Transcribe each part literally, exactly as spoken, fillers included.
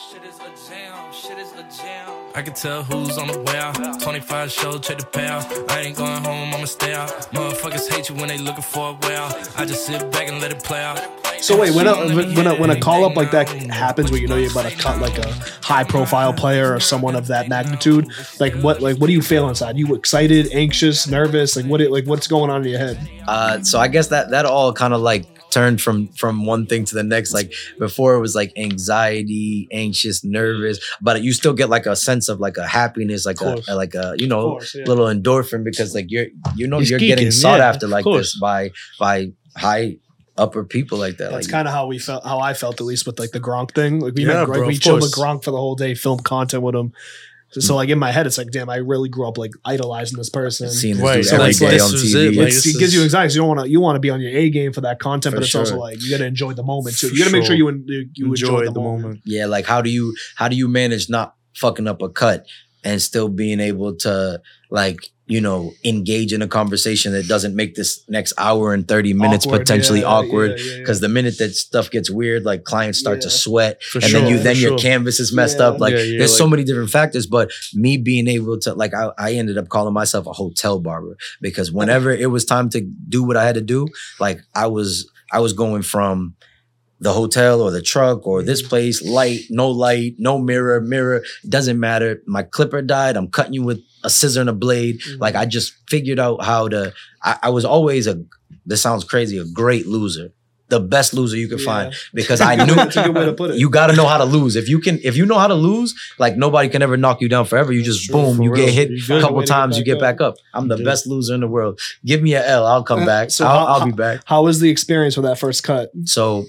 Shit is a jam, shit is a jam. I can tell who's on the way out. twenty-five show, check the payout. I ain't going home, I'ma stay out. Motherfuckers hate you when they looking for a way out. I just sit back and let it play out. So wait, when a when a, when a call up like that happens, where you know you're about to cut like a high profile player or someone of that magnitude, like what like what do you feel inside? You excited, anxious, nervous? Like what like what's going on in your head? Uh, so I guess that that all kind of like turned from from one thing to the next. Like before it was like anxiety, anxious, nervous, but you still get like a sense of like a happiness, like a, a like a you know course, yeah. little endorphin, because like you're you know He's you're geeking, getting sought yeah, after like this by by high upper people like that. That's like, kind of how we felt, how I felt at least with like the Gronk thing. Like we Yeah, met, bro, like, we of chilled with course. Gronk for the whole day, filmed content with him. So, so like in my head, it's like, damn, I really grew up like idolizing this person. seeing this Right, dude so every like, day this on was T V. it, like, It's, this it gives is- you anxiety. You don't want to. You want to be on your A game for that content, For but it's also sure. like you got to enjoy the moment too. For You got to make sure sure. you en- you, you enjoy, the, moment. moment. Yeah, like how do you how do you manage not fucking up a cut and still being able to like, you know, engage in a conversation that doesn't make this next hour and thirty minutes Awkward, potentially yeah, awkward. yeah, yeah, yeah. Because the minute that stuff gets weird, like clients start to Yeah. sweat, For and sure, then you for then your sure. canvas is messed Yeah. up. Like Yeah, yeah, there's so like- many different factors, but me being able to like I, I ended up calling myself a hotel barber, because whenever it was time to do what I had to do, like I was I was going from the hotel or the truck or this place, light, no light, no mirror, mirror, doesn't matter. My clipper died. I'm cutting you with a scissor and a blade. Mhm. Like I just figured out how to, I, I was always a, this sounds crazy, a great loser. The best loser you could Yeah. find, because I knew That's a good way to put it. you got to know how to lose. If you can, if you know how to lose, like nobody can ever knock you down forever. You just True, boom, for you real. get hit You a good. couple Way to get times, you back get up. back up. I'm the You best loser in the world. Give me a L, I'll come back. So I'll, how- I'll be back. How was the experience with that first cut? So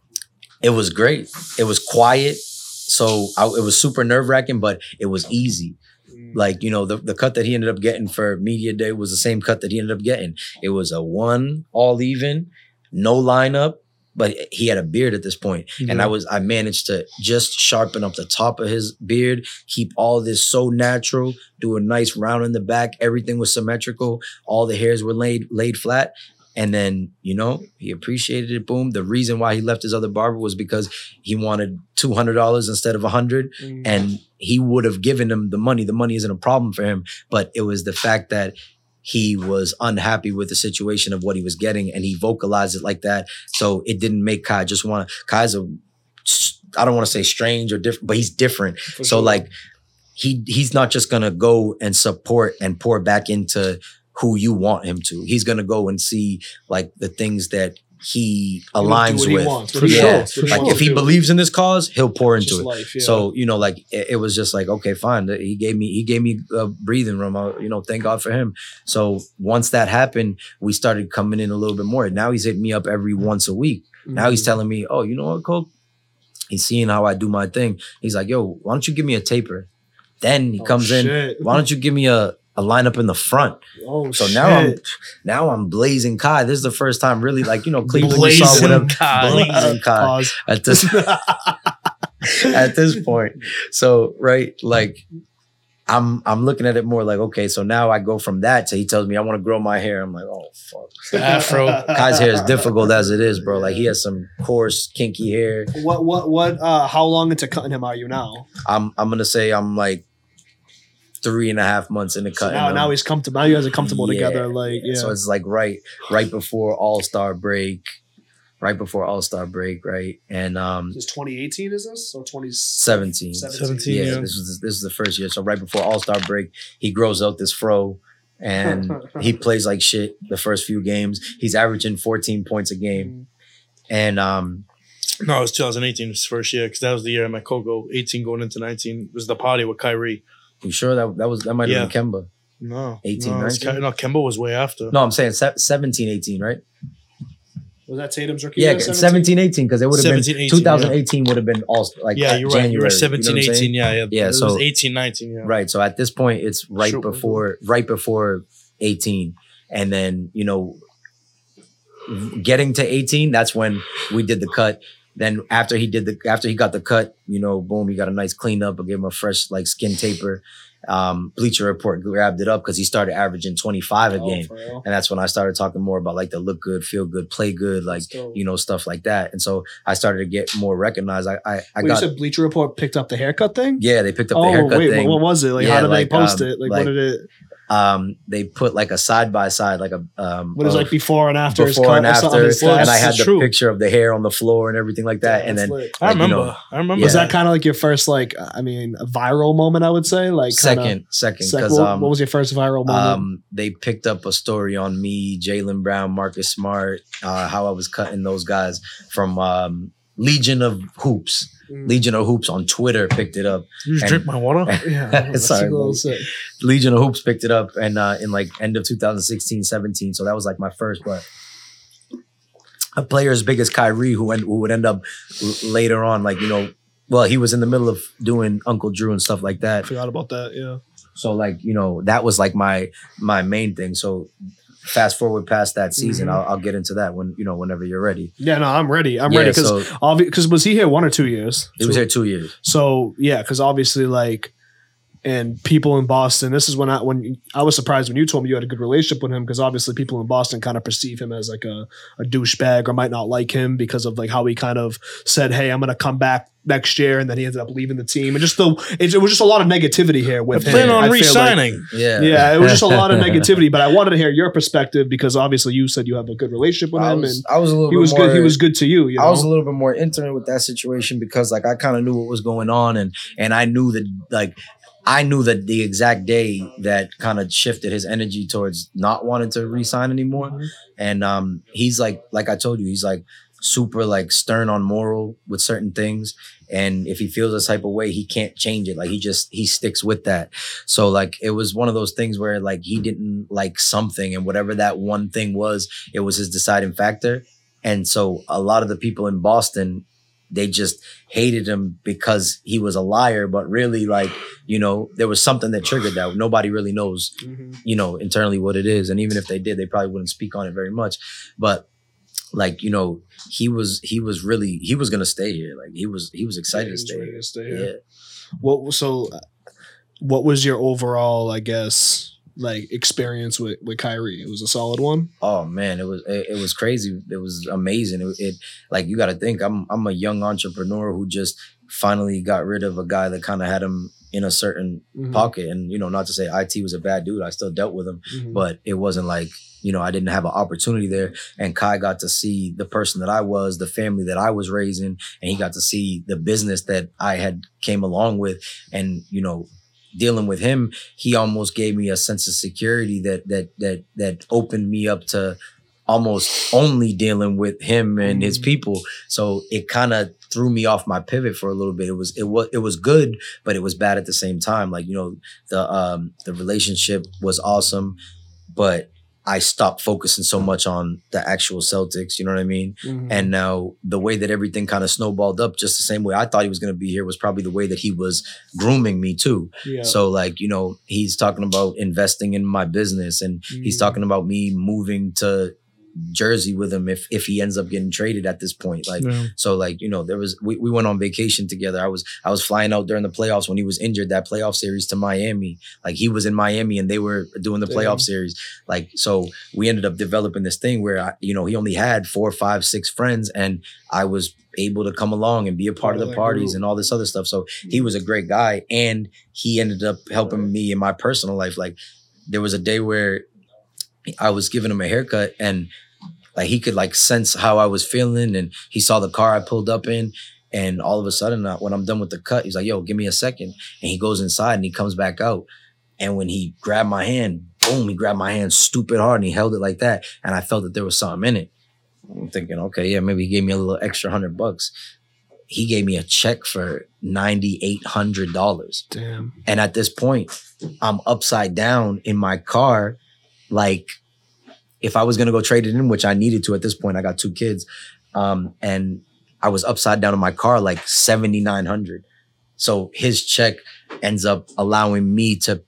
it was great. It was quiet. So I, it was super nerve wracking, but it was easy. Like, you know, the, the cut that he ended up getting for Media Day was the same cut that he ended up getting. It was a one, all even, no lineup, but he had a beard at this point. And I was, I managed to just sharpen up the top of his beard, keep all this so natural, do a nice round in the back. Everything was symmetrical. All the hairs were laid, laid flat. And then, you know, he appreciated it. Boom. The reason why he left his other barber was because he wanted two hundred dollars instead of one hundred dollars. Mm. And he would have given him the money. The money isn't a problem for him, but it was the fact that he was unhappy with the situation of what he was getting, and he vocalized it like that. So it didn't make Kai just want to, Kai's a, I don't want to say strange or different, but he's different. For So sure. like he he's not just going to go and support and pour back into who you want him to. He's going to go and see like the things that he He'll do aligns what he with. wants, what he yeah. wants, what he Like wants if he to do. believes in this cause, he'll pour It's into just it. life, yeah. So, you know, like it, it was just like, okay, fine. He gave me, he gave me a breathing room. I, you know, thank God for him. So once that happened, we started coming in a little bit more. Now he's hitting me up every once a week. Now he's Mm. telling me, oh, you know what, Coke? He's seeing how I do my thing. He's like, yo, why don't you give me a taper? Then he Oh, comes in, shit. why don't you give me a, a lineup in the front? Oh, So now I'm shit. now I'm blazing Kai. This is the first time really like, you know, Cleveland you saw Blazing whatever. Kai. Blazing Kai. Pause. At this at this point. So, right, like I'm I'm looking at it more like, okay, so now I go from that to he tells me I want to grow my hair. I'm like, oh fuck. The afro. Kai's hair is difficult as it is, bro. Like he has some coarse, kinky hair. What what what? Uh, how long into cutting him are you now? I'm I'm gonna say I'm like three and a half months in the So cut. now now he's comfortable. Now you guys are comfortable Yeah, together. Like yeah. So it's like right, right before All Star break, right before All Star break, right, and um, This is twenty eighteen, is this? Or twenty seventeen. seventeen, Yeah, yeah. this was this is the first year. So right before All Star break, he grows out this fro, and he plays like shit the first few games. He's averaging fourteen points a game, and um, No, it was twenty eighteen, his first year, because that was the year I met Coco. eighteen going into nineteen. It was the party with Kyrie. you sure that that was that might have Yeah. been Kemba? No. eighteen, no, it was nineteen? Ky- no, Kemba was way after. No, I'm saying se- seventeen, eighteen, right? Was that Tatum's rookie Yeah, year? seventeen, eighteen, because it would have been seventeen, eighteen, twenty eighteen would have been all like yeah, at you're right. January, You were know seventeen, what I'm saying? eighteen. Yeah, yeah. Yeah, It so- was eighteen, nineteen. Yeah. Right. So at this point, it's right Sure. before right before eighteen, and then you know, getting to eighteen, that's when we did the cut. Then after he did the after he got the cut, you know, boom, he got a nice cleanup. I gave him a fresh like skin taper. um, Bleacher Report grabbed it up because he started averaging twenty-five a Oh, game. for real? And that's when I started talking more about like the look good, feel good, play good, like, Let's go. you know, stuff like that. And so I started to get more recognized. I, I, I Wait, got, you said Bleacher Report picked up the haircut thing? yeah, they picked up Oh, the haircut wait, thing. what was it? Like, Yeah, how did like, they post um, it? Like, like- what did it, Um, they put like a side by side, like a, um, what is of like before and after his before cut and or something on after. his Well, And stats? I had That's the true. picture of the hair on the floor and everything like that. Yeah, and that's then lit. I like, you remember. know, I remember. Was yeah. that kind of like your first, like, I mean, a viral moment, I would say? Like, kinda, second, second, sec- because, what, um, what was your first viral moment? Um, they picked up a story on me, Jaylen Brown, Marcus Smart, uh, how I was cutting those guys from um, Legion of Hoops. Mm. Legion of Hoops on Twitter picked it up. You just and- drink my water. Yeah, that's Sorry, a little buddy. sick. Legion of Hoops picked it up and uh, in like end of two thousand sixteen, seventeen. So that was like my first, but a player as big as Kyrie who, end, who would end up l- later on, like, you know, well, he was in the middle of doing Uncle Drew and stuff like I that. forgot about that, yeah. So like, you know, that was like my my main thing. So fast forward past that season, Mhm. I'll, I'll get into that when, you know, whenever you're ready. Yeah, no, I'm ready. I'm Yeah, ready because so because was he here one or two years? he was here two years. So yeah, because obviously, like, and people in Boston. This is when I when I was surprised when you told me you had a good relationship with him because obviously people in Boston kind of perceive him as like a a douchebag or might not like him because of like how he kind of said, "Hey, I'm going to come back next year," and then he ended up leaving the team. And just the it, it was just a lot of negativity here I with him. plan on I feel like- re-signing. Yeah. yeah, it was just a lot of negativity. But I wanted to hear your perspective because obviously you said you have a good relationship with I him, was, and I was a little he bit was more, good. He was good to you. You know? I was a little bit more intimate with that situation because like I kind of knew what was going on. and and I knew that like I knew that the exact day that kind of shifted his energy towards not wanting to re-sign anymore. Mhm. And um he's like like I told you, he's like super like stern on moral with certain things. And if he feels a type of way, he can't change it. Like he just he sticks with that. So like it was one of those things where like he didn't like something, and whatever that one thing was, it was his deciding factor. And so a lot of the people in Boston, they just hated him because he was a liar. But really, like, you know, there was something that triggered that. Nobody really knows, Mhm. you know, internally what it is. And even if they did, they probably wouldn't speak on it very much. But like, you know, he was he was really he was gonna stay here. Like he was he was excited Yeah, he to was stay ready here. to stay Yeah. here. What so? uh, What was your overall, I guess, like experience with with Kyrie? It was a solid one. Oh man, it was it, it was crazy. It was amazing. It, it like you got to think. I'm I'm a young entrepreneur who just finally got rid of a guy that kind of had him in a certain Mhm. pocket. And you know, not to say I T was a bad dude. I still dealt with him, Mhm. but it wasn't like, you know, I didn't have an opportunity there. And Kai got to see the person that I was, the family that I was raising, and he got to see the business that I had came along with. And you know, dealing with him, he almost gave me a sense of security that that that that opened me up to almost only dealing with him and his Mhm. people. So it kind of threw me off my pivot for a little bit. It was it was it was good, but it was bad at the same time. Like, you know, the um the relationship was awesome, but I stopped focusing so much on the actual Celtics, you know what I mean? Mhm. And now the way that everything kind of snowballed up, just the same way I thought he was going to be here, was probably the way that he was grooming me too. yeah. So like, you know, he's talking about investing in my business, and he's Mhm. talking about me moving to Jersey with him if if he ends up getting traded at this point. Like, Yeah. so like, you know, there was we, we went on vacation together. I was I was flying out during the playoffs when he was injured, that playoff series, to Miami. Like he was in Miami and they were doing the playoff Damn. series. Like, so we ended up developing this thing where I, you know, he only had four, five, six friends, and I was able to come along and be a part Part of of the that parties group. and all this other stuff. So he was a great guy, and he ended up helping me in my personal life. Like there was a day where I was giving him a haircut, and like he could like sense how I was feeling, and he saw the car I pulled up in, and all of a sudden uh, when I'm done with the cut, he's like, "Yo, give me a second." And he goes inside and he comes back out, and when he grabbed my hand, boom, he grabbed my hand stupid hard and he held it like that, and I felt that there was something in it. I'm thinking, okay, yeah, maybe he gave me a little extra hundred bucks. He gave me a check for ninety-eight hundred dollars. Damn. And at this point, I'm upside down in my car. Like, if I was going to go trade it in, which I needed to at this point, I got two kids. Um, and I was upside down in my car, like seventy-nine hundred. So his check ends up allowing me to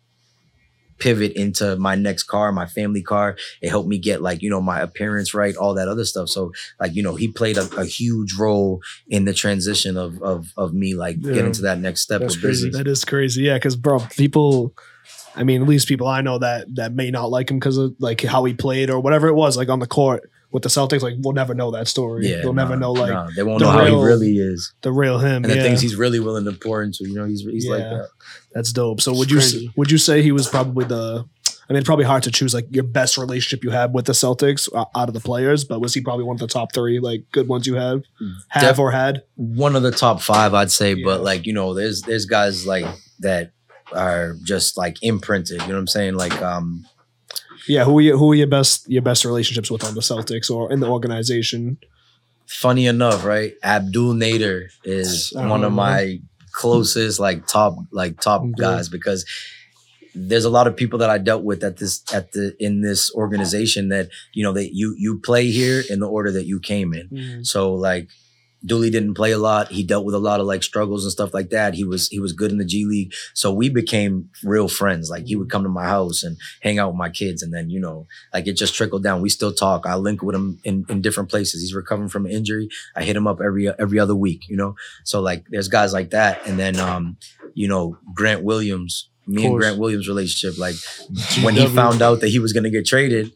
pivot into my next car, my family car. It helped me get like, you know, my appearance right, all that other stuff. So like, you know, he played a, a huge role in the transition of, of, of me like Yeah. getting to that next step That's of crazy. business. That is crazy. Yeah, because bro, people I mean, at least people I know that that may not like him because of like how he played or whatever it was, like on the court with the Celtics. Like we'll never know that story. Yeah, They'll nah, never know like nah, they won't the know how real- he really is the real him and the yeah. things he's really willing to pour into. You know, he's he's Yeah. like that. That's dope. So would It's you crazy. would you say he was probably the? I mean, it's probably hard to choose like your best relationship you had with the Celtics uh, out of the players, but was he probably one of the top three like good ones you have have Def- or had? One of the top five, I'd say. Yeah. But like you know, there's there's guys like that are just like imprinted. You know what I'm saying? Like um. Yeah, who are you, who are your best your best relationships with on the Celtics or in the organization? Funny enough, right? Abdul Nader is I don't one of know. my closest, like top, like top Okay. guys because there's a lot of people that I dealt with at this at the in this organization that you know that you you play here in the order that you came in. So like Dooley didn't play a lot. He dealt with a lot of like struggles and stuff like that. He was he was good in the G League. So we became real friends. Like he would come to my house and hang out with my kids. And then, you know, like it just trickled down. We still talk. I link with him in, in different places. He's recovering from an injury. I hit him up every every other week, you know? So like there's guys like that. And then um, you know, Grant Williams, me and course. Grant Williams' relationship, like when he G W. found out that he was gonna get traded,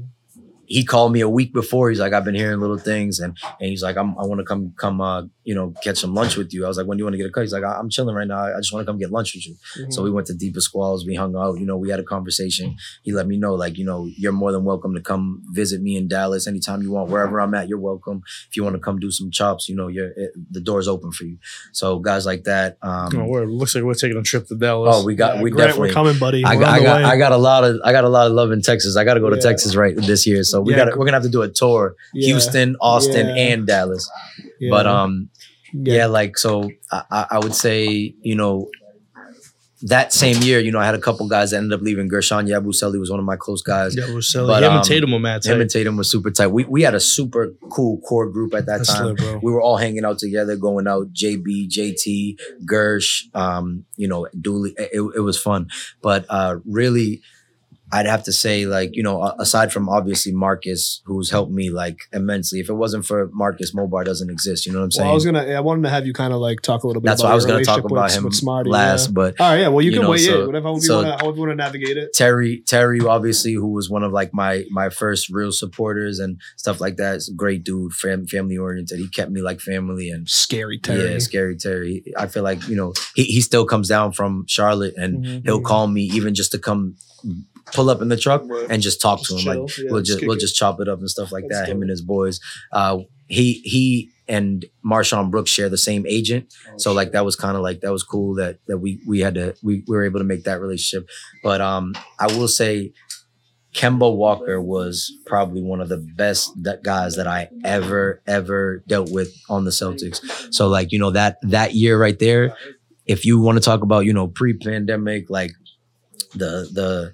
he called me a week before. He's like, I've been hearing little things, and and he's like, I'm, I want to come come uh you know catch some lunch with you. I was like, when do you want to get a cut? He's like, I'm chilling right now. I just want to come get lunch with you. Mm-hmm. So we went to Deepa Squalls. We hung out. You know, we had a conversation. He let me know like, you know, you're more than welcome to come visit me in Dallas anytime you want. Wherever I'm at, you're welcome. If you want to come do some chops, you know, you're it, the door's open for you. So guys like that. Um, Oh, we're, looks like we're taking a trip to Dallas. oh, we got Yeah, we Grant, definitely. we're coming, buddy. I We're got, on I the got, way. I got a lot of, I got a lot of love in Texas. I got to go to Yeah. Texas right this year, so we Yeah. got, we're gonna have to do a tour, Yeah. Houston, Austin, Yeah. and Dallas. Yeah. But um, Yeah. yeah, like so, I, I I would say, you know, that same year, you know, I had a couple guys that ended up leaving. Gershon Yabusele was one of my close guys. Yeah, we're selling. But, Him um, and Tatum were mad tight. Him and Tatum was super tight. We we had a super cool core group at that That's time. lit, bro. We were all hanging out together, going out. J B, J T, Gersh, um, you know, Dooley. It, it was fun, but uh, really, I'd have to say, like, you know, aside from obviously Marcus, who's helped me like immensely. If it wasn't for Marcus, Mobar doesn't exist. You know what I'm saying? Well, I was gonna. I wanted to have you kind of like talk a little bit. That's about what I was your going to talk relationship about with, him with Smarty, last, yeah. but All right, yeah. Well, you, you can know, wait. so- yeah, whatever. However so- you want to. However you want to navigate it. Terry, Terry, obviously, who was one of like my my first real supporters and stuff like that. He's a great dude, fam- family oriented. He kept me like family and Scary Terry. yeah, scary Terry. I feel like you know he he still comes down from Charlotte and Mhm. he'll call me even just to come pull up in the truck Right. and just talk to Just him. chill. Like Yeah, we'll just just kick we'll it. just chop it up and stuff like That's that. Him dope. and his boys. Uh, he he and Marshawn Brooks share the same agent, so like that was kind of like that was cool that that we we had to we, we were able to make that relationship. But um, I will say. Kemba Walker was probably one of the best that guys that I ever ever dealt with on the Celtics. So like you know that that year right there, if you want to talk about you know pre-pandemic like the the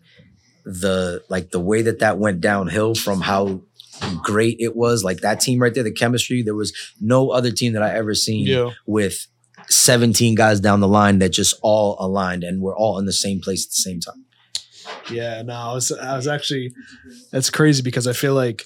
the like the way that that went downhill from how great it was, like that team right there, the chemistry, there was no other team that I ever seen Yeah. with seventeen guys down the line that just all aligned and we're all in the same place at the same time. Yeah, no, I was I was actually that's crazy because I feel like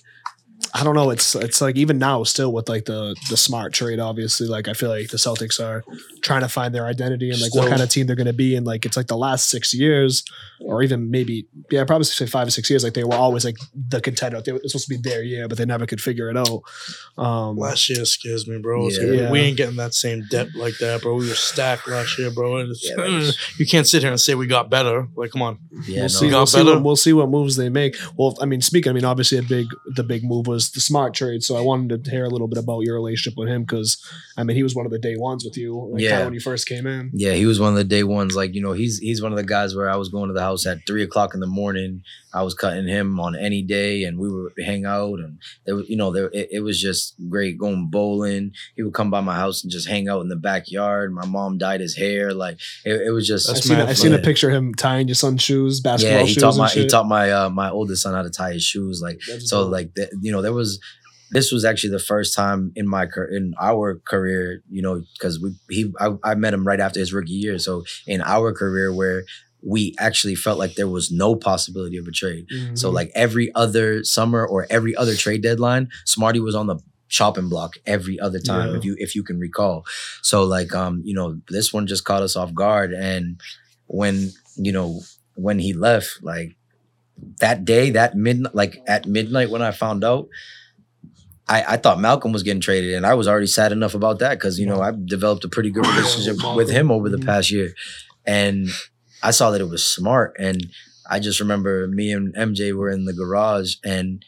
I don't know, it's it's like even now still with like the the Smart trade, obviously, like I feel like the Celtics are trying to find their identity and like what Still. kind of team they're gonna be. And like it's like the last six years or even maybe yeah, probably say five or six years, like they were always like the contender. They were supposed to be their year, but they never could figure it out. Um Last year scares me, bro. It's Yeah. like, Yeah. We ain't getting that same depth like that, bro. We were stacked last year, bro. And it's, Yeah, that's- you can't sit here and say we got better. Like, come on. Yeah, we'll no. see. Got We'll see, better. what, we'll see what moves they make. Well, I mean, speaking, I mean, obviously, a big, the big move was the Smart trade. So I wanted to hear a little bit about your relationship with him because, I mean, he was one of the day ones with you, like, Yeah. kinda when you first came in. Yeah, he was one of the day ones. Like, you know, he's he's one of the guys where I was going to the house at three o'clock in the morning. I was cutting him on any day and we would hang out and there was, you know, there it, it was just great going bowling. He would come by my house and just hang out in the backyard. My mom dyed his hair. Like it, it was just I That's seen, mad I seen a fun. picture of him tying your son's shoes, basketball Yeah, he shoes taught and my shit. he taught my uh my oldest son how to tie his shoes. Like That's so dope. like the, you know, there was this was actually the first time in my car- in our career, you know, because we he I, I met him right after his rookie year. So in our career where we actually felt like there was no possibility of a trade. Mhm. So like every other summer or every other trade deadline, Smarty was on the chopping block every other time Yeah. if you if you can recall. So like um you know this one just caught us off guard and when you know when he left, like that day, that midnight, like at midnight when I found out, I, I thought Malcolm was getting traded, and I was already sad enough about that because, you know, I've developed a pretty good relationship with him over the past year. And I saw that it was smart. And I just remember me and M J were in the garage and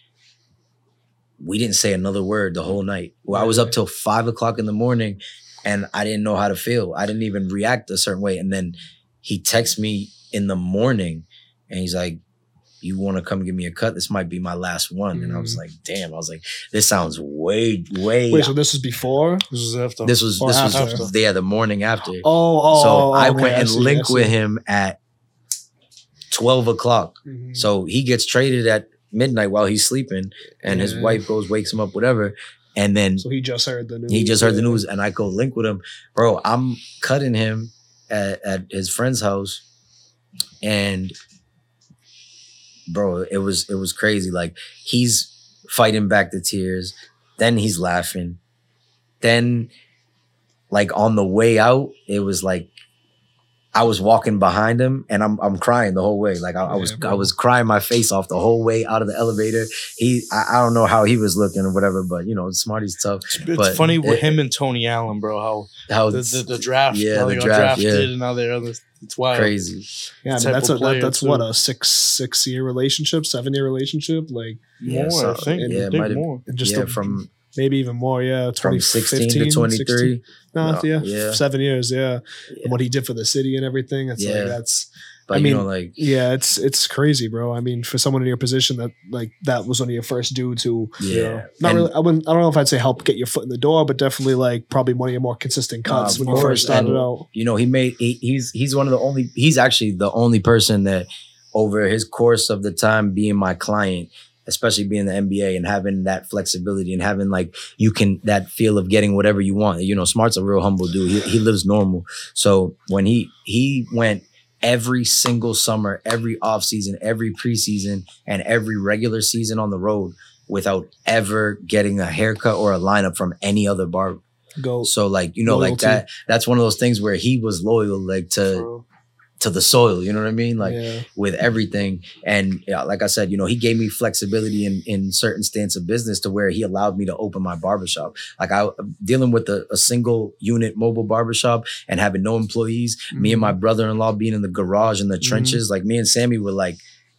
we didn't say another word the whole night. Well, I was up till five o'clock in the morning and I didn't know how to feel. I didn't even react a certain way. And then he texts me in the morning and he's like, you want to come give me a cut? This might be my last one. Mm. And I was like, damn. I was like, this sounds way, way. Wait, so this was before? This was after. This was, this was, after. yeah, the morning after. Oh, oh, So oh, I okay, went and I see, linked I with see. him at twelve o'clock. Mm-hmm. So he gets traded at midnight while he's sleeping and his Yeah. wife goes, wakes him up, whatever. And then So he just heard the news. he just heard the yeah. news and I go link with him. Bro, I'm cutting him at, at his friend's house. And bro, it was it was crazy. Like he's fighting back the tears. Then he's laughing. Then like on the way out, it was like I was walking behind him and I'm I'm crying the whole way. Like I, I was Yeah, I was crying my face off the whole way out of the elevator. He I, I don't know how he was looking or whatever, but you know, Smarty's tough. It's But funny with it- him and Tony Allen, bro. How How the, it's the, the draft, yeah, how the they got draft, drafted, yeah. and now they're on this. It's wild. crazy. Yeah, I mean, type that's of a, that, player, that's too. what a six six year relationship, seven year relationship, like More, Yeah, so- I think. and- I yeah, think might have- more. and just yeah, a- from maybe even more. Yeah, from twenty sixteen fifteen, to twenty-three. sixteen. No, No, yeah, yeah. seven years. Yeah. Yeah. And what he did for the city and everything. It's Yeah. like that's. But I you mean, know, like Yeah, it's it's crazy, bro. I mean, for someone in your position, that like that was one of your first dudes who, yeah, you know, not And- really. I wouldn't. I don't know if I'd say help get your foot in the door, but definitely like probably one of your more consistent cuts of when you course. first started And- out. you know, he made he, he's he's one of the only he's actually the only person that over his course of the time being my client, especially being the N B A and having that flexibility and having like you can that feel of getting whatever you want. You know, Smart's a real humble dude. He he lives normal. So when he he went every single summer, every off season, every preseason, and every regular season on the road without ever getting a haircut or a lineup from any other barber. Go. So like, you know, like Loyalty. that, that's one of those things where he was loyal, like to, to the soil, you know what I mean? Like yeah. with everything. And yeah, like I said, you know, he gave me flexibility in, in certain stance of business to where he allowed me to open my barbershop. Like I dealing with a, a single unit mobile barbershop and having no employees, me and my brother-in-law being in the garage in the trenches, like me and Sammy were like,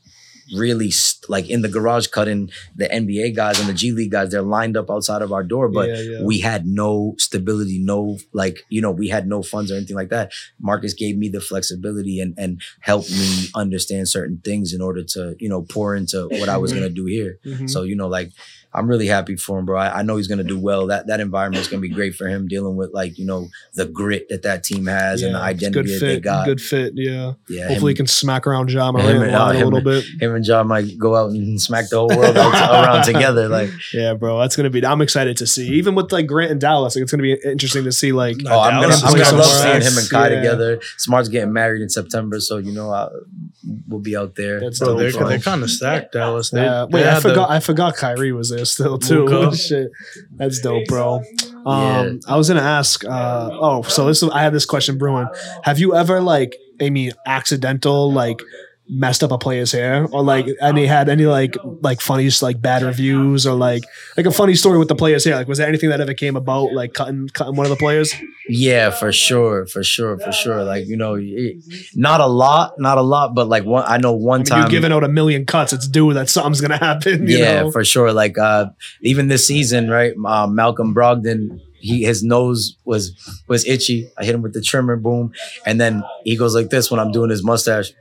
really st- like in the garage cutting the N B A guys and the G League guys. They're lined up outside of our door, but Yeah, yeah. we had no stability, no like, you know, we had no funds or anything like that. Marcus gave me the flexibility and and helped me understand certain things in order to, you know, pour into what I was gonna do here. Mhm. So, you know, like I'm really happy for him, bro. I, I know he's gonna do well. That that environment is gonna be great for him, dealing with like, you know, the grit that that team has and the Yeah, it's identity good that fit, they got. Good fit. Yeah. Yeah, Hopefully, he him- can smack around John him Morant and- line uh, a him little and- bit. him and John might go out and smack the whole world out, around together. Like, Yeah, bro, that's gonna be. I'm excited to see. Even with like Grant and Dallas, like it's gonna be interesting to see. Like, oh, I'm gonna, Dallas I'm is gonna gonna love somewhere seeing else. him and Kai Yeah. together. Smart's getting married in September, so you know I, we'll be out there. That's Bro, dope, they're, bro. they're kind of stacked, Dallas. They, yeah, they wait, I had the- forgot. I forgot Kyrie was there still too. Luka. Shit, that's dope, bro. Um, Yeah. I was gonna ask. Uh, oh, so this is, I had this question brewing. Have you ever like, I mean, accidental like messed up a player's hair, or like any had any like like funny like bad reviews, or like like a funny story with the player's hair? Like, was there anything that ever came about like cutting cutting one of the players? Yeah, for sure, for sure, for sure. Like you know, it, not a lot, not a lot, but like one. I know one I mean, time. you're giving out a million cuts. It's due that something's gonna happen. You yeah, know? for sure. Like uh, even this season, right? Uh, Malcolm Brogdon, he his nose was was itchy. I hit him with the trimmer, boom, and then he goes like this when I'm doing his mustache.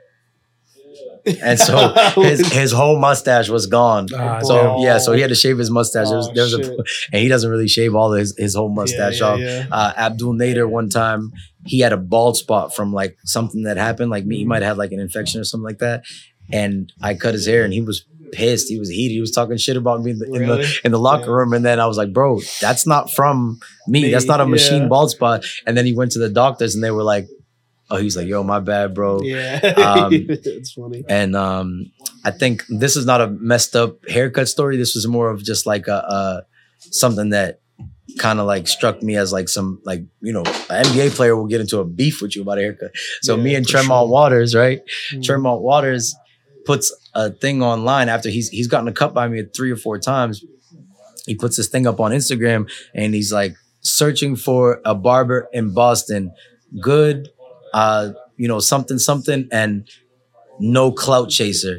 And so his his whole mustache was gone. Ah, so damn. yeah, so he had to shave his mustache. There was, Oh, there was a, shit. and he doesn't really shave all of his, his whole mustache yeah, off. yeah. Uh, Abdul Nader one time, he had a bald spot from like something that happened. Like me, he might have like an infection or something like that. And I cut his hair, and he was pissed. He was heated. He was talking shit about me in the in Really? the, in the locker Yeah. room. And then I was like, bro, that's not from me. Me, That's not a machine yeah. bald spot. And then he went to the doctors, and they were like, oh, he was like, yo, my bad, bro. Yeah, Um, it's funny. And um, I think this is not a messed up haircut story. This was more of just like a, a something that kind of like struck me as like some like you know an N B A player will get into a beef with you about a haircut. So Yeah, me and for Tremont sure. Waters, right? Mm. Tremont Waters puts a thing online after he's he's gotten a cut by me three or four times. He puts this thing up on Instagram and he's like searching for a barber in Boston, good, uh, you know something something, and no clout chaser.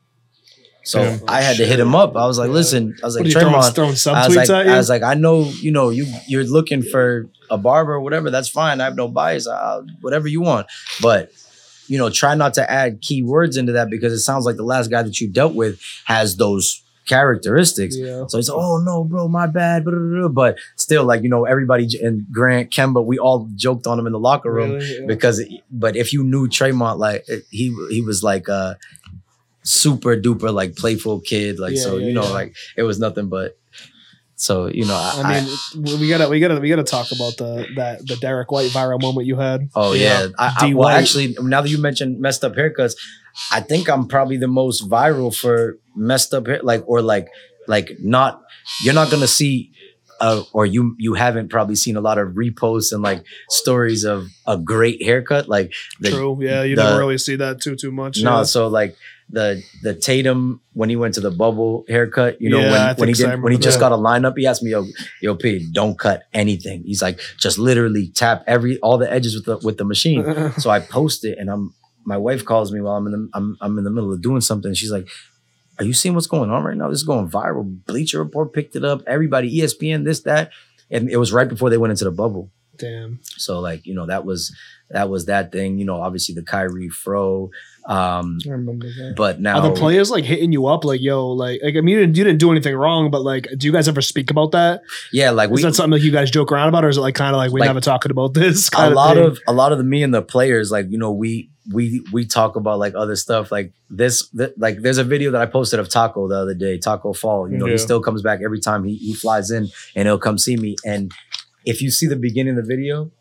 So Yeah. I had to hit him up. I was like, Yeah. listen, I was What like, are you throwing, Tremont, throwing I was subtweets like, at you? I was like, I know, you know, you you're looking for a barber or whatever. That's fine. I have no bias. I'll, whatever you want, but you know, try not to add key words into that because it sounds like the last guy that you dealt with has those characteristics. Yeah. So it's oh no, bro, my bad. Blah, blah, blah. But still, like you know, everybody j- and Grant, Kemba, we all joked on him in the locker room Really? Yeah. because. But if you knew Tremont, like it- he he was like a super duper like playful kid, like Yeah, so yeah, you know, yeah. like it was nothing but. So you know, I, I mean, we gotta, we gotta, we gotta talk about the that the Derek White viral moment you had. Oh yeah, I, I, D. well, White. actually, now that you mentioned messed up haircuts, I think I'm probably the most viral for messed up hair, like or like like not. You're not gonna see, uh, or you you haven't probably seen a lot of reposts and like stories of a great haircut, like the, True. Yeah, you the- never really see that too too much. No, yeah. so like the the Tatum when he went to the bubble haircut, you know, Yeah, I when, when he think so. I did when he remember just that. got a lineup, he asked me, yo, yo, P, don't cut anything. He's like, just literally tap every all the edges with the with the machine. So I post it, and I'm my wife calls me while I'm in the I'm I'm in the middle of doing something. She's like, "Are you seeing what's going on right now? This is going viral. Bleacher Report picked it up. Everybody, E S P N, this that." And it was right before they went into the bubble. Damn. So like you know that was that was that thing. You know, obviously the Kyrie fro. Um, I remember that. but now Are the players like hitting you up like, yo, like, like I mean, you didn't, you didn't do anything wrong, but like, do you guys ever speak about that? yeah, like Is we that something like you guys joke around about, or is it like kind of like we Like, never talking about this? a Kind lot thing? of a lot of the me and the players like you know we we we talk about like other stuff like this th- like there's a video that I posted of Taco the other day, Taco Fall. You know, Yeah. he still comes back every time he he flies in and he'll come see me. And if you see the beginning of the video,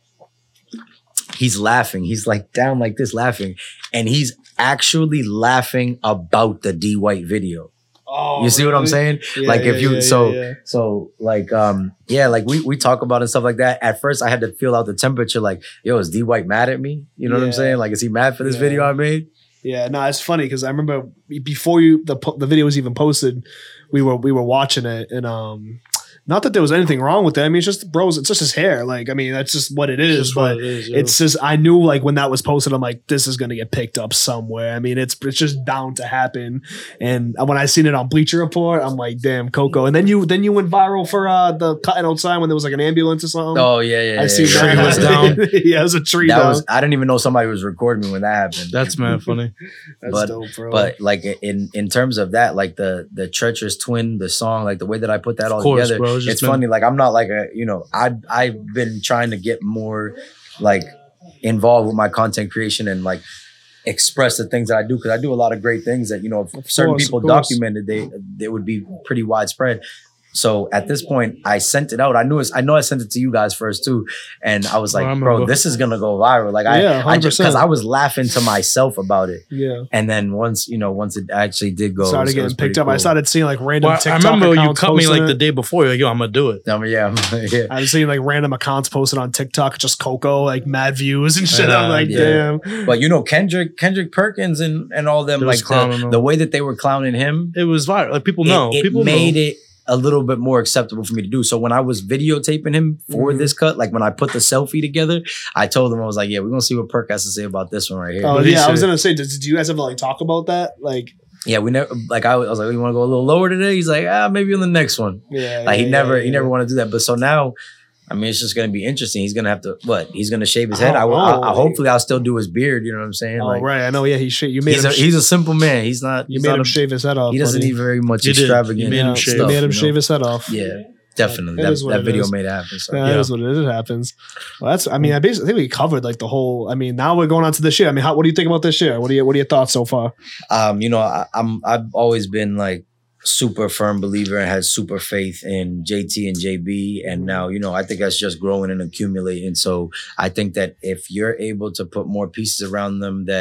he's laughing. He's like down like this laughing, and he's actually laughing about the D White video. Oh, You see what I'm really? saying? Yeah, like if yeah, you yeah, so yeah, yeah. so like um yeah like we we talk about it and stuff like that. At first I had to feel out the temperature like yo is D White mad at me? You know what I'm Yeah. saying? Like is he mad for this Yeah. video I made? Yeah, no, it's funny because I remember before you the po- the video was even posted, we were we were watching it, and um, not that there was anything wrong with it. I mean, it's just bros, it's just his hair. Like, I mean, that's just what it is. Just But what it is, yeah. it's just I knew like when that was posted, I'm like, this is gonna get picked up somewhere. I mean, it's it's just bound to happen. And when I seen it on Bleacher Report, I'm like, damn, Coco. And then you then you went viral for uh the cutting outside when there was like an ambulance or something. Oh yeah, yeah. I yeah, see yeah. that. Tree was down. Yeah, it was a tree That down. was I didn't even know somebody was recording me when that happened. That's mad funny. That's but- dope, bro. But like in in terms of that, like the the treacherous twin, the song, like the way that I put that all Of course, together, bro. It's it's, just been- funny. Like I'm not like a you know I I've been trying to get more like involved with my content creation and like express the things that I do because I do a lot of great things that you know if Of certain course, people of course. documented they they would be pretty widespread. So at this point, I sent it out. I knew it's, I know I sent it to you guys first too, and I was I like, remember. "Bro, this is gonna go viral." Like I, Yeah, I just because one hundred percent. I was laughing to myself about it, yeah. and then once you know, once it actually did go, started it was- it getting was picked pretty up. I cool. started seeing like random Well, I TikTok remember you accounts cut me posting like the it. day before. You're like, yo, I'm gonna do it. I mean, yeah, yeah. I was seeing like random accounts posted on TikTok, just Coco, like mad views and shit. Yeah, I'm like, yeah. damn. But you know, Kendrick, Kendrick Perkins, and and all them They was like clowning the, him. the way that they were clowning him. It was viral. Like people it- know. it, people made know. it a little bit more acceptable for me to do. So when I was videotaping him for Mhm. this cut, like when I put the selfie together, I told him I was like, "Yeah, we're gonna see what Perk has to say about this one right here." Oh What did he yeah, I was say? gonna say, did, did you guys ever like talk about that? Like, Yeah, we never like I was, I was like, "You want to go a little lower today?" He's like, "Ah, maybe on the next one." yeah, Like yeah, he never yeah, he never yeah. wanted to do that. But so now, I mean, it's just gonna be interesting. He's gonna have to what? He's gonna shave his head. I, Oh, will- I, oh, I hopefully I'll still do his beard. You know what I'm saying? Oh Like right, I know. Yeah, he sh- you made he's him. a sh- he's a simple man. He's not. you he's made not him a- shave his head off. He doesn't buddy. need very much You did. You extravagant. made him Yeah, shave. you stuff, made him you know? shave his head off. Yeah, definitely. It That, is what that it video is. made it happen. So. Yeah, Yeah. that is what it is. It happens. Well, that's. I mean, I basically I think we covered like the whole. I mean, now we're going on to this year. I mean, how, what do you think about this year? What are you What are your thoughts so far? Um, you know, I, I'm I've always been like super firm believer and had super faith in J T and J B, and now you know I think that's just growing and accumulating. So I think that if you're able to put more pieces around them that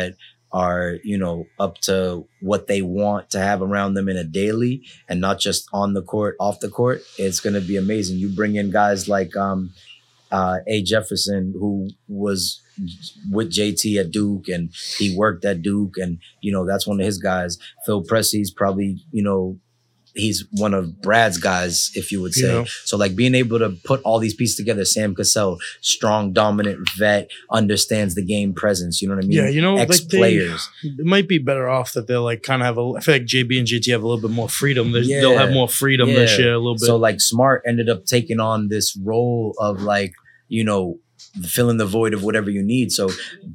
are, you know, up to what they want to have around them in a daily and not just on the court, off the court, it's going to be amazing. You bring in guys like um, uh, A. Jefferson, who was with J T at Duke and he worked at Duke and, you know, that's one of his guys. Phil Pressey's probably, you know, he's one of Brad's guys, if you would say. Yeah. So like being able to put all these pieces together, Sam Cassell, strong, dominant vet, understands the game presence. You know what I mean? Yeah, you know, Ex like they- players. It might be better off that they're like kind of have a. I feel like J B and J T have a little bit more freedom. They- Yeah. They'll have more freedom this year a little bit. So like Smart ended up taking on this role of like, you know, filling the void of whatever you need. So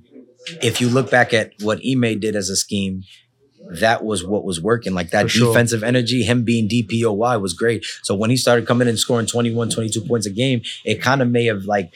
if you look back at what Ime did as a scheme, that was what was working. Like that For sure. defensive energy, him being D P O Y was great. So when he started coming in and scoring twenty-one, twenty-two points a game, it kind of may have like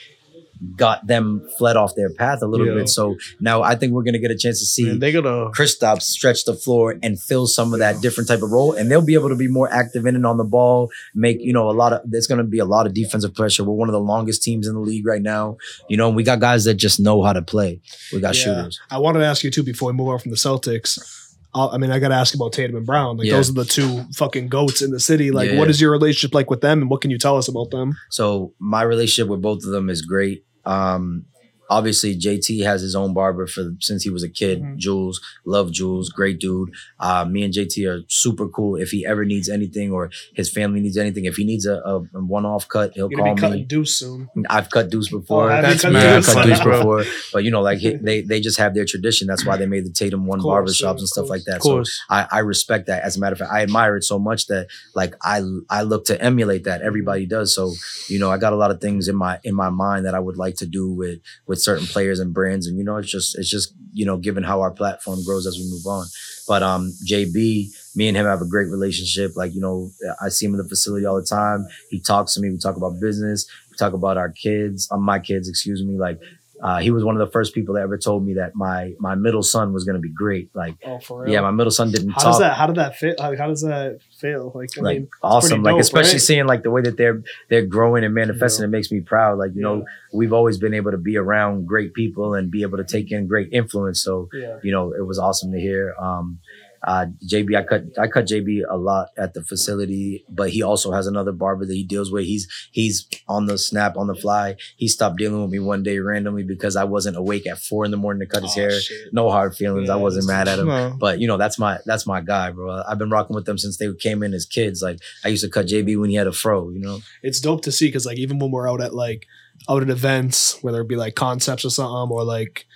got them fled off their path a little Yeah. bit. So now I think we're going to get a chance to see Man, they gotta. Kristaps stretch the floor and fill some of that different type of role, and they'll be able to be more active in and on the ball. Make you know a lot of. There's going to be a lot of defensive pressure. We're one of the longest teams in the league right now. You know, and we got guys that just know how to play. We got Yeah. shooters. I wanted to ask you too before we move on from the Celtics. Uh, I mean, I got to ask about Tatum and Brown. Like Yeah. those are the two fucking goats in the city. Like, Yeah. what is your relationship like with them, and what can you tell us about them? So my relationship with both of them is great. Um, obviously, J T has his own barber for since he was a kid. Mhm. Jules, love Jules, great dude. Uh, me and J T are super cool. If he ever needs anything or his family needs anything, if he needs a, a, a one-off cut, he'll You're gonna call be cutting me. Deuce soon. I've cut Deuce before. Oh, have you That's cut mad Yeah, I've Deuce? cut funny, Deuce bro. before. But you know, like he- they they just have their tradition. That's why they made the Tatum one Of course, barbershops yeah, and of stuff course. like that. Of So course. I, I respect that. As a matter of fact, I admire it so much that like I I look to emulate that. Everybody does. So you know, I got a lot of things in my in my mind that I would like to do with with certain players and brands. And you know, it's just it's just you know, given how our platform grows as we move on. But um, J B, me and him have a great relationship. Like you know, I see him in the facility all the time. He talks to me. We talk about business. We talk about our kids. Um, my kids, excuse me. Like. Uh, he was one of the first people that ever told me that my my middle son was gonna be great. Like, Oh, for real? yeah, my middle son didn't How talk. does that? How did that fit? How, how does that feel? Like, I like mean, awesome, pretty like dope, especially right? seeing like the way that they're they're growing and manifesting. Yeah. It makes me proud. Like you Yeah. know, we've always been able to be around great people and be able to take in great influence. So yeah. you know, it was awesome to hear. Um, uh, J B, I cut I cut J B a lot at the facility, but he also has another barber that he deals with. He's he's on the snap, on the fly. He stopped dealing with me one day randomly because I wasn't awake at four in the morning to cut his Oh, hair. shit. No hard feelings. Yeah, I wasn't that's- mad at him. No. But you know, that's my that's my guy, bro. I've been rocking with them since they came in as kids. Like I used to cut J B when he had a fro, you know. It's dope to see because like even when we're out at like out at events, whether it be like concepts or something or like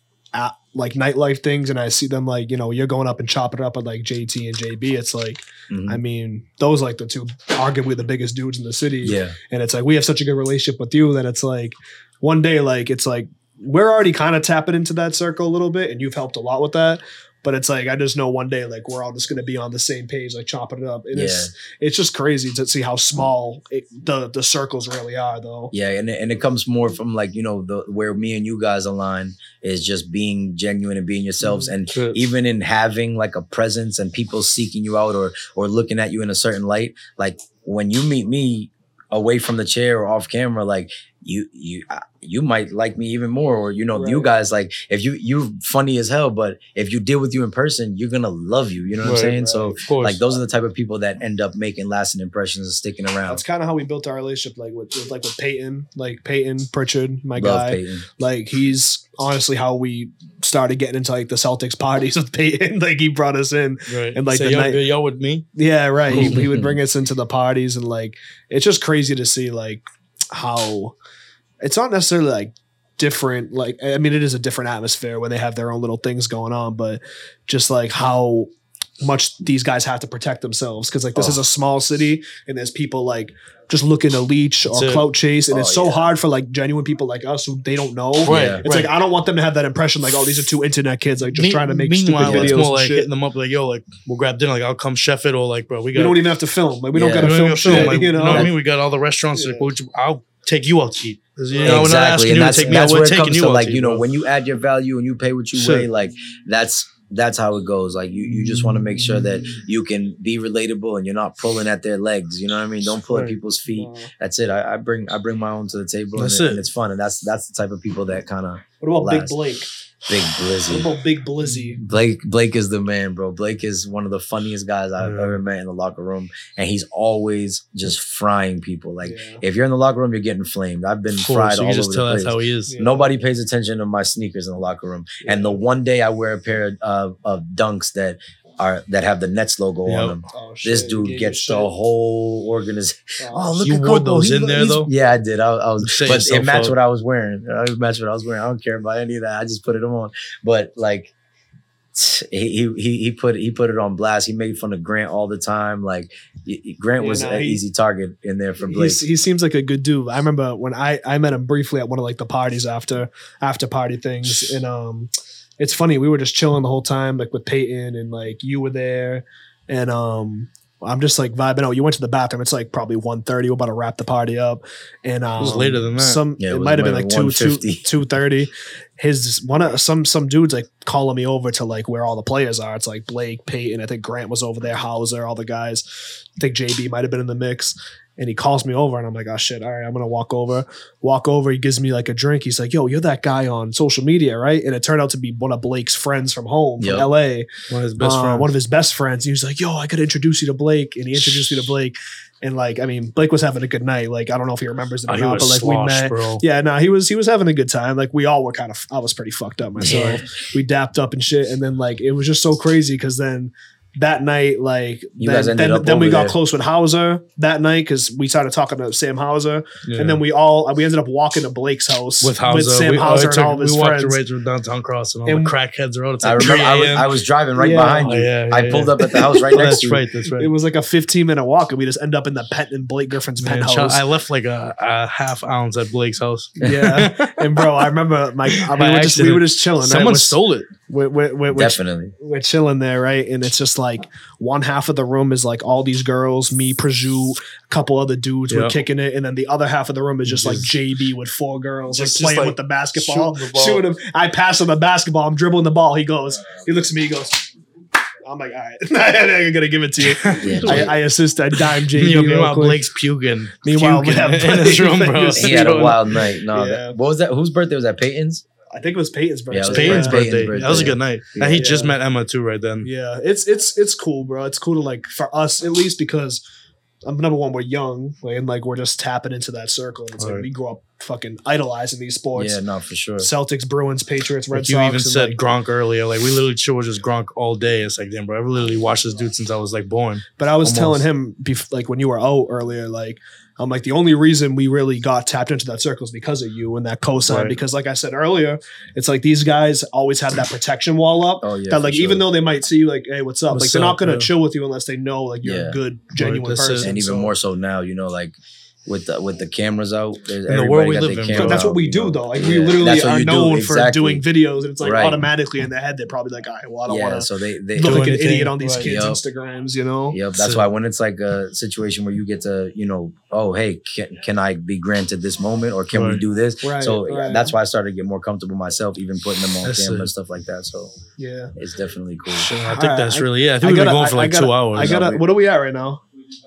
at like nightlife things, and I see them like you know you're going up and chopping it up with like J T and J B. It's like Mhm. I mean those like the two arguably the biggest dudes in the city. Yeah, And it's like we have such a good relationship with you that it's like one day like it's like we're already kind of tapping into that circle a little bit, and you've helped a lot with that. But it's like I just know one day like we're all just gonna be on the same page, like chopping it up. And it's it's just crazy to see how small it, the the circles really are, though. yeah, and it, and it comes more from like you know the where me and you guys align is just being genuine and being yourselves, and Shit. even in having like a presence and people seeking you out or or looking at you in a certain light. Like when you meet me away from the chair or off camera, like you you uh, you might like me even more, or you know you Right. guys like if you you're funny as hell, but if you deal with you in person, you're gonna love you. You know what Right, I'm saying? right. So Of course. like those are the type of people that end up making lasting impressions and sticking around. That's kind of how we built our relationship, like with, with like with Peyton, like Peyton Pritchard, my Love guy. Peyton. Like he's honestly how we started getting into like the Celtics parties with Peyton. Like he brought us in. Right. And, like, Say, the yo, night- yo with me. Yeah, right. He, he would bring us into the parties, and like it's just crazy to see like how it's not necessarily like different. Like I mean, it is a different atmosphere when they have their own little things going on, but just like how much these guys have to protect themselves because like this Oh. is a small city and there's people like just looking to leech or That's it. clout chase, and Oh, it's so yeah. hard for like genuine people like us who they don't know. Right. Yeah. It's like I don't want them to have that impression like, oh, these are two internet kids like just Me- trying to make Meanwhile, stupid it's videos more and like shit. hitting them up like, yo, like we'll grab dinner. Like I'll come chef it, or like, bro, we We got. don't even have to film. Like we Yeah. don't got to we film don't shit. film, like, you know, what I mean? We got all the restaurants. Yeah. Like, would you, I'll take you out to eat. 'Cause, You know, we're not Exactly, asking and you to that's take me out. that's We're where it taking comes you to out like to you eat, know bro. when you add your value and you pay what you Shit. weigh, like that's that's how it goes. Like you you just want to make sure that you can be relatable and you're not pulling at their legs. You know what I mean? Don't pull at Right. people's feet. That's it. I, I bring I bring my own to the table, and, That's it, it. and it's fun, and that's that's the type of people that kind of What about last. Big Blake? Big What Blizzy. about Big Blizzy? Blake Blake is the man, bro. Blake is one of the funniest guys I've Yeah. ever met in the locker room, and he's always just frying people. Like Yeah. if you're in the locker room, you're getting flamed. I've been Of course, fried you all can over just tell the that's place. how he is. Yeah. Nobody pays attention to my sneakers in the locker room. And the one day I wear a pair of, of dunks that are that have the Nets logo Yep. on them, Oh, this shit, dude you gave gets your the shit. whole organization. Oh, look You at wore Coco. those He in look- there, he's- though? Yeah, I did. I, I was, Set but yourself it matched up. what I was wearing. It matched what I was wearing. I don't care about any of that. I just put it on. But like, he he he put he put it on blast. He made fun of Grant all the time. Like Grant Yeah, was no, an he- easy target in there for Blake. He's, he seems like a good dude. I remember when I, I met him briefly at one of like the parties after after party things, and um, it's funny, we were just chilling the whole time like with Peyton, and like you were there, and um, I'm just like vibing out. You went to the bathroom. It's like probably one thirty. We're about to wrap the party up, and um, was later than that. Some Yeah, it it was might have been more like than two two one fifty. two thirty. His one of some some dudes like calling me over to like where all the players are. It's like Blake, Peyton. I think Grant was over there. Hauser, all the guys. I think J B might have been in the mix. And he calls me over, and I'm like, oh shit, all right, I'm gonna walk over. Walk over, he gives me like a drink. He's like, yo, you're that guy on social media, right? And it turned out to be one of Blake's friends from home, from Yep. L A. One of his best Uh, friends. One of his best friends. He was like, yo, I gotta introduce you to Blake. And he introduced me to Blake. And like, I mean, Blake was having a good night. Like, I don't know if he remembers it Oh, or he not, was but like we sloshed, met. bro. Yeah, no, he was he was having a good time. Like we all were kind of I was pretty fucked up myself. We dapped up and shit. And then like it was just so crazy because then that night, like You then, guys ended then, up then we over got there. close with Hauser that night because we started talking to Sam Hauser, Yeah. and then we all we ended up walking to Blake's house with Hauser, Sam we, Hauser oh, it and all of took- his we walked friends. right through downtown Cross, and all And- the crackheads are out. It's I like remember I was, three a m. I was driving right Yeah. behind you. Oh, yeah, yeah, I pulled yeah. up at the house right Oh, next that's to you. right. That's right. It was like a fifteen minute walk, and we just end up in the pet in Blake Griffin's Man, penthouse. child, I left like a, a half ounce at Blake's house. Yeah, and bro, I remember my I mean, By we're just we accident. were just chilling. right? Someone We're- stole it. We're, we're, we're, we're, Definitely. we're chilling there, right? And it's just like one half of the room is like all these girls, me, Praju, a couple other dudes were Yeah. kicking it, and then the other half of the room is just like Just- J B with four girls, Just- like just playing like with the basketball, shooting the ball. shooting him. I pass him the basketball. I'm dribbling the ball. He goes, he looks at me, he goes. I'm like, all right, I'm gonna give it to you. Yeah, I, I assist, I dime J B. Yo, real meanwhile, quick. Blake's puking. Meanwhile, puking yeah, in his room, bro. Blake is- he had a wild night. No, Yeah. that, what was that? Whose birthday was that? Peyton's? I think it was Peyton's birthday. Yeah, it was Peyton's Yeah. birthday. Peyton's That was a birthday. good night. Yeah. And he just Yeah. met Emma too, right then. Yeah, it's it's it's cool, bro. It's cool to like for us at least because um, number one, we're young, like, and like we're just tapping into that circle. And it's like Right. we grew up fucking idolizing these sports. Yeah, no, for sure. Celtics, Bruins, Patriots, Red Like you Sox. even and, said like- Gronk earlier. Like we literally chill with just Gronk all day. It's like, damn, bro, I've literally watched this dude since I was like born. but I was almost. telling him, bef- like when you were out earlier, like I'm like the only reason we really got tapped into that circle is because of you and that cosign. Right. Because like I said earlier, it's like these guys always have that protection wall up. Oh yeah. that for like sure. even though they might see you like, hey, what's up? What's like they're not up, gonna yeah. chill with you unless they know like you're Yeah. a good, genuine that's it. person. and even So- more so now, you know, like with the with the cameras out, there's In the world everybody we got live their in, camera But that's what out, we you do know? though. Like we Yeah, literally that's what are you do, known for exactly. doing videos, and it's like Right. automatically in their head they're probably like, all right, well, I don't Yeah, want to so they they look do like an anything. idiot on these Right. kids' Yup. Instagrams, you know? Yep, that's So- why when it's like a situation where you get to, you know, oh hey, can, can I be granted this moment or can we Right. do this? Right, so right. that's why I started to get more comfortable myself, even putting them on That's camera it. and stuff like that. So Yeah. it's definitely cool. Shit, I think Alright, that's I- really yeah. I I think we've been gotta- going for I- I like gotta- two hours. I gotta. What are we at right now?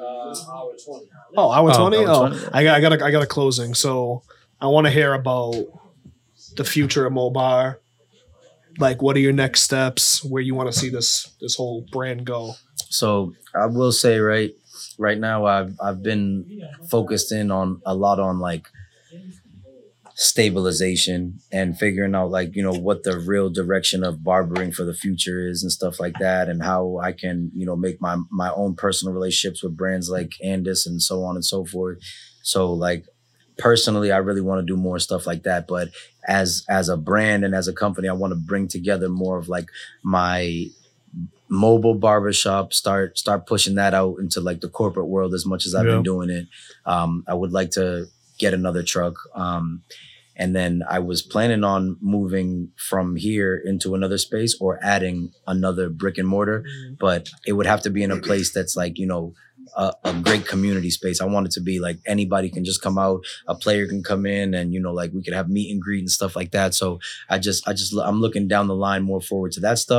Oh, hour Oh, twenty. hour Oh, 20, yeah. I got. I got. A, I got a closing. So I want to hear about the future of Mobar. Like, what are your next steps? Where you want to see this this whole brand go? So I will say right right now I've I've been focused in on a lot on like stabilization and figuring out like, you know, what the real direction of barbering for the future is and stuff like that, and how I can, you know, make my my own personal relationships with brands like Andis and so on and so forth. So like personally, I really want to do more stuff like that. But as as a brand and as a company, I want to bring together more of like my mobile barbershop, start start pushing that out into like the corporate world as much as I've Yeah. been doing it. Um, I would like to get another truck. Um, and then I was planning on moving from here into another space or adding another brick and mortar, but it would have to be in a place that's like, you know, a, a great community space. I want it to be like anybody can just come out, a player can come in, and you know, like we could have meet and greet and stuff like that. So I just, I just, I'm looking down the line more forward to that stuff.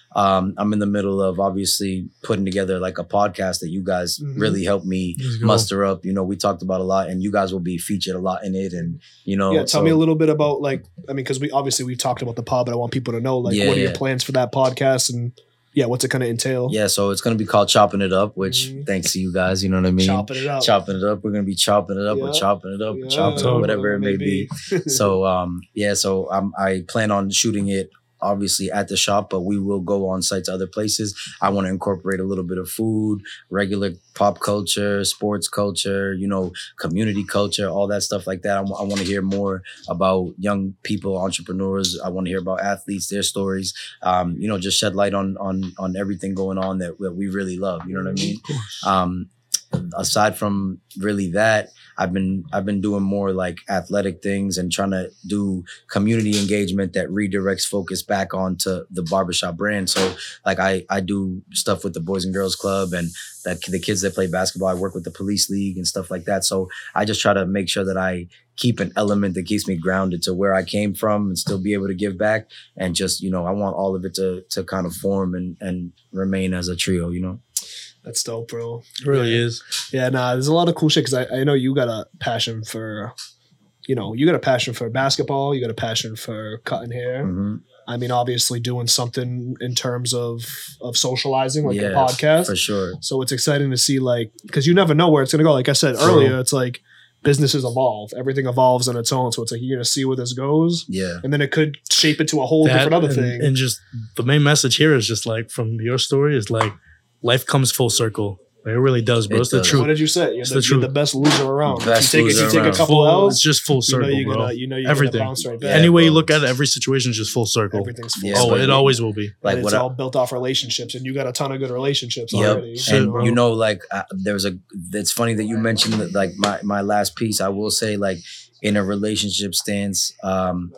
Um, I'm in the middle of obviously putting together like a podcast that you guys Mhm. really helped me muster up. You know, we talked about a lot, and you guys will be featured a lot in it. And you know, Yeah, tell so- me a little bit about like I mean, because we obviously we've talked about the pod, but I want people to know like Yeah, what are your yeah. plans for that podcast and yeah, what's it gonna entail? Yeah, so it's gonna be called Chopping It Up, which Mhm. thanks to you guys, you know what I mean. Chopping it up. Chopping it up. We're gonna be chopping it up. Yeah. We're chopping it up. We're Yeah, chopping it up, whatever it may be. be. So um yeah, so um, I plan on shooting it obviously at the shop, but we will go on site to other places. I want to incorporate a little bit of food, regular pop culture, sports culture, you know, community culture, all that stuff like that. I, w- I want to hear more about young people, entrepreneurs. I want to hear about athletes, their stories. Um, you know, just shed light on on on everything going on that, that we really love. You know what I mean? Um, aside from really that, I've been I've been doing more like athletic things and trying to do community engagement that redirects focus back onto the barbershop brand. So like I I do stuff with the Boys and Girls Club and that the kids that play basketball. I work with the police league and stuff like that. So I just try to make sure that I keep an element that keeps me grounded to where I came from and still be able to give back. And just, you know, I want all of it to to kind of form and and remain as a trio, you know. That's dope, bro. It really Yeah. is. Yeah, nah, there's a lot of cool shit because I, I know you got a passion for, you know, you got a passion for basketball, you got a passion for cutting hair. hmm I mean, obviously doing something in terms of of socializing, like Yeah, a podcast. for sure. So it's exciting to see, like, because you never know where it's gonna go. Like I said earlier, it's like businesses evolve, everything evolves on its own. So it's like you're gonna see where this goes, Yeah. and then it could shape it to a whole That different other and, thing. and just the main message here is just like from your story is like life comes full circle. Like, it really does, bro. It it's the does. truth. What did you say? You're, It's the, the you're truth. the best loser around. Best you take, loser if you take around. a couple Full, L's, it's just full you know circle, you're bro. gonna, you know you're Everything. gonna bounce right back. Yeah, Any way you bro. look at it, every situation is just full circle. Everything's full. Yeah, oh, but it you- always will be. Like and what it's I- all built off relationships, and you got a ton of good relationships Yep. already. Shit, And bro. you know, like uh, there was a. It's funny that you mentioned that. Like my my last piece, I will say, like in a relationship stance, um,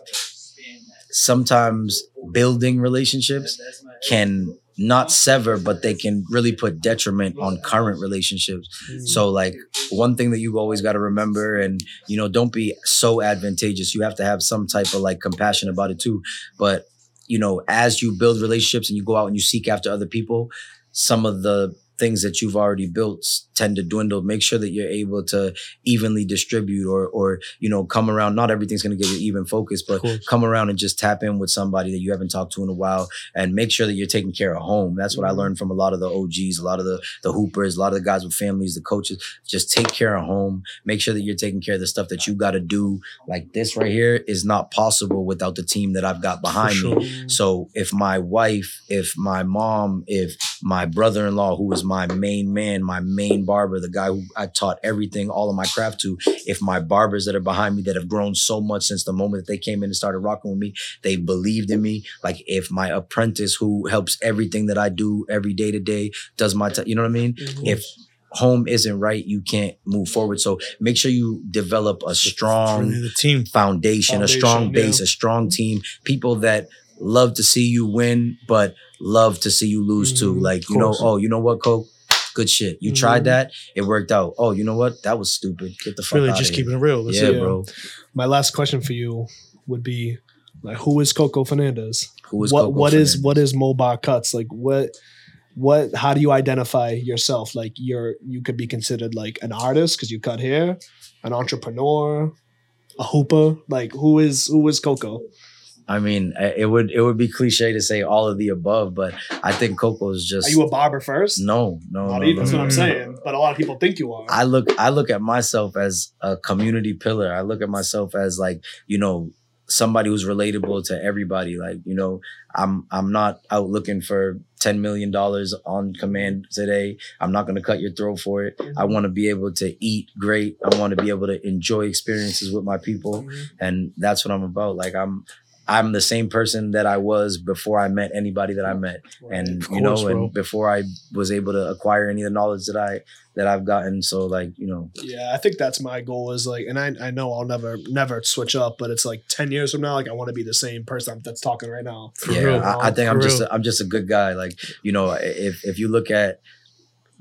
sometimes building relationships can not sever, but they can really put detriment on current relationships. So like one thing that you always got to remember, and you know, don't be so advantageous. You have to have some type of like compassion about it too. But you know, as you build relationships and you go out and you seek after other people, some of the things that you've already built s- tend to dwindle. Make sure that you're able to evenly distribute or, or, you know, come around. Not everything's going to give you even focus, but course. come around and just tap in with somebody that you haven't talked to in a while and make sure that you're taking care of home. That's what I learned from a lot of the O Gs, a lot of the, the hoopers, a lot of the guys with families, the coaches. Just take care of home. Make sure that you're taking care of the stuff that you got to do. Like this right here is not possible without the team that I've got behind sure. me. So if my wife, if my mom, if my brother-in-law, who is my main man, my main barber, the guy who I taught everything, all of my craft to, if my barbers that are behind me that have grown so much since the moment that they came in and started rocking with me, they believed in me. Like if my apprentice who helps everything that I do every day to day does my, t- you know what I mean? If home isn't right, you can't move forward. So make sure you develop a It's strong really the team. foundation, a strong Foundation, base, yeah. a strong team, people that love to see you win, but love to see you lose too. Mhm, Like, of you know, course. oh, you know what, Coke? Good shit. You Mhm. tried that, it worked out. Oh, you know what? That was stupid. Get the fuck Really out just of here. keeping it real. That's Yeah, it. bro. My last question for you would be, like, who is Coco Fernandez? Who is what Coco what is Fernandez? what is Mobar Cuts? Like what what how do you identify yourself? Like you're you could be considered like an artist because you cut hair, an entrepreneur, a hooper. Like who is who is Coco? I mean, I- it would it would be cliche to say all of the above, but I think Coco is just Are you a barber first? no, no, Not no, even. no, That's what no. I'm Mm. saying. But a lot of people think you are. I look I look at myself as a community pillar. I look at myself as like, you know, somebody who's relatable to everybody. Like, you know, I'm I'm not out looking for ten million dollars on command today. I'm not gonna cut your throat for it. I want to be able to eat great. I want to be able to enjoy experiences with my people. Mhm. And that's what I'm about. Like I'm I'm the same person that I was before I met anybody that I met. And Of you know, course, bro. and before I was able to acquire any of the knowledge that I that I've gotten. So like, you know, Yeah, I think that's my goal is like, and I, I know I'll never, never switch up, but it's like ten years from now, like I want to be the same person that's talking right now. For yeah, real. I, I think For I'm just real. a, I'm just a good guy. Like, you know, if if you look at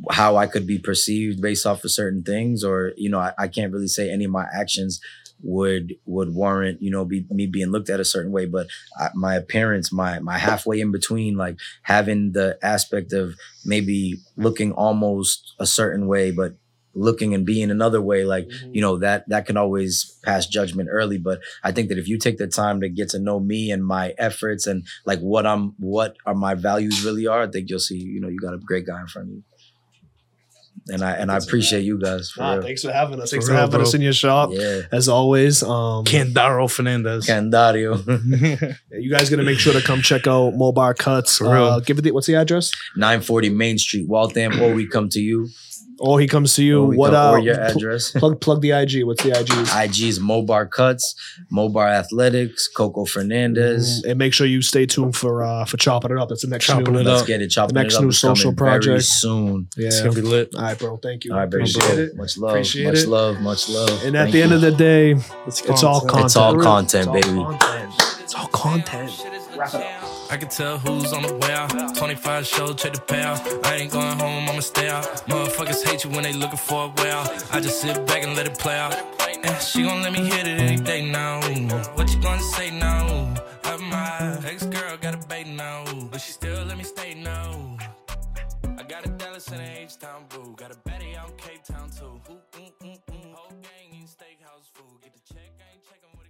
how I could be perceived based off of certain things, or you know, I, I can't really say any of my actions would would warrant, you know, be, me being looked at a certain way. But I, my appearance, my my halfway in between, like having the aspect of maybe looking almost a certain way, but looking and being another way, like, mm-hmm. you know, that that can always pass judgment early. But I think that if you take the time to get to know me and my efforts and like what I'm, what are my values really are, I think you'll see, you know, you got a great guy in front of you. And I and I appreciate you guys. For ah, real. Thanks for having us. For Thanks real, for having bro. us in your shop. Yeah. As always. Um, Candaro Fernandez. Candario. you guys gonna make sure to come check out Mobar Cuts. For real. Uh, give it the, what's the address? nine forty Main Street, Waltham, or we come to you. Or he comes to you. Or, we What come, uh, or your pl- address. plug plug the I G. What's the I G? I G is Mobar Cuts, Mobar Athletics, Coco Fernandez. And make sure you stay tuned for uh for chopping it up. That's the next Chopping new. It Let's up. get it. Chopping The next it up new is social coming very project. soon. Yeah. It's gonna be lit. All right, bro. Thank you. All right, baby. Appreciate it. Much love. Appreciate much it. love. Much love. And at Thank the end you. of the day, It's, it's all content. It's all Real. content, It's baby. all content. It's all content. Wrap it up. I can tell who's on the way out. twenty-five shows, check the payout. I ain't going home, I'ma stay out. Motherfuckers hate you when they looking for a way out. I just sit back and let it play out. And she gon' let me hit it any day now. What you gonna say now? I'm my ex-girl got a bait now, but she still let me stay now. I got a Dallas and a H-Town boo. Got a Betty out in Cape Town too. Ooh, ooh, ooh, ooh. Whole gang eat steakhouse food. Get the check, I ain't checking.